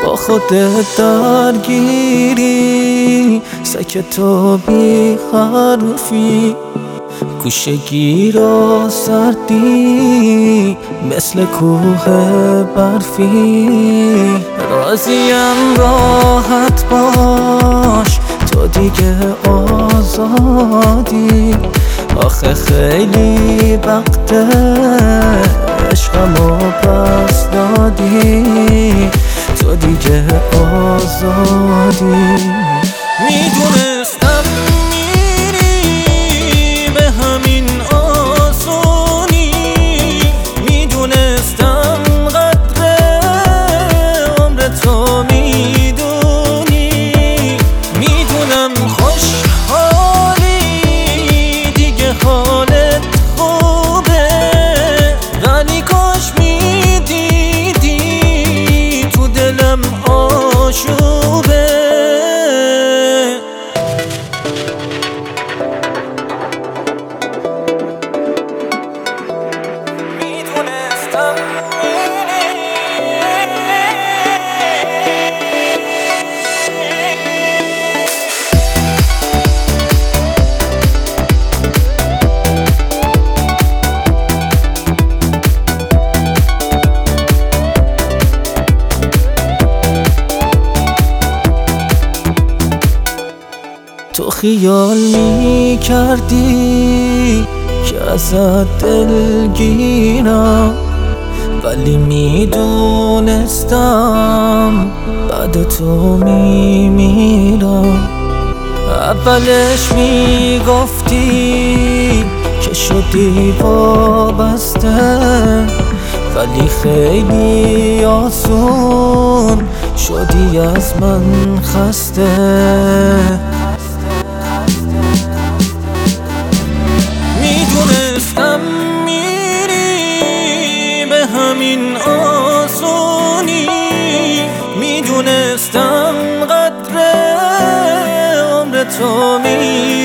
با خودت درگیری، سکت و بی حرفی، گوشه گیر و سردی مثل کوه برفی. راضیم راحت باش، تو دیگه آزادی. آخه خیلی وقته عشقمو پس دادی، تو دیگه آزادی. میدونستم میری به همین آسونی، میدونستم قدر عمر تو میدونی، میدونم خوشحالی دیگه حالت خوبه، ولی کاش میدیدی تو دلم آشوبه. تو خیال می کردی که ازت دلگیرم، ولی میدونستم بعد تو میمیرم. اولش میگفتی که شدی وابسته، ولی خیلی آسون شدی از من خسته. میدونستم میری به همین آسونی، میدونستم قدر عمر تو